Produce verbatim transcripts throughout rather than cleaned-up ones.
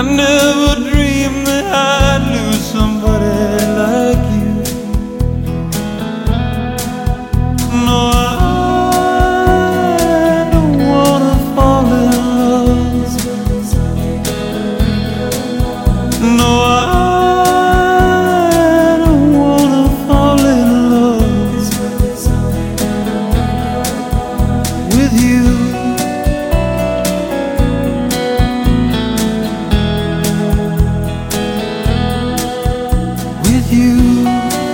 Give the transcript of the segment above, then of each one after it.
I never dreamed that I'd lose somebody like you. No, I don't wanna fall in love. No, I don't wanna fall in love with you. You.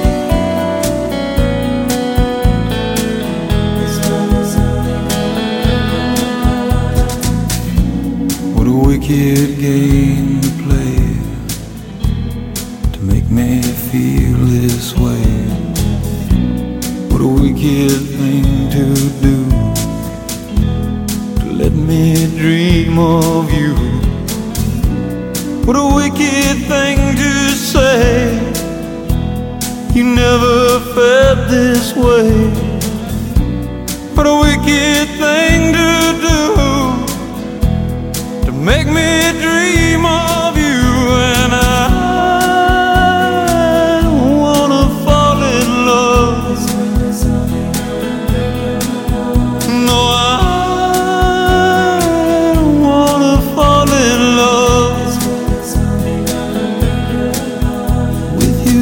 What a wicked game to play to make me feel this way. What a wicked thing to do to let me dream of you. What a wicked thing to say. You never felt this way. What a wicked thing to do to make me dream of you. And I don't wanna fall in love. No, I don't wanna fall in love with you.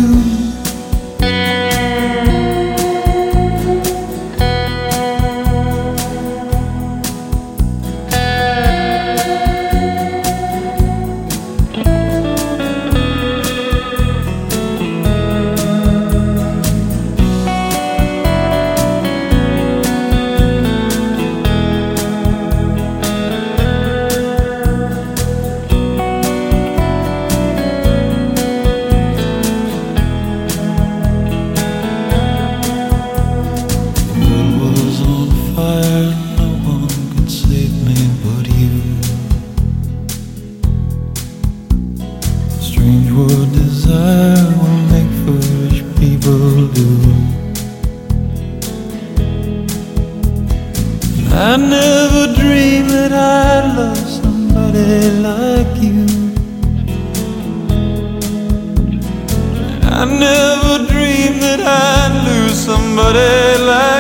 Strange what desire will make foolish people do. I never dreamed that I'd love somebody like you. I never dreamed that I'd lose somebody like you.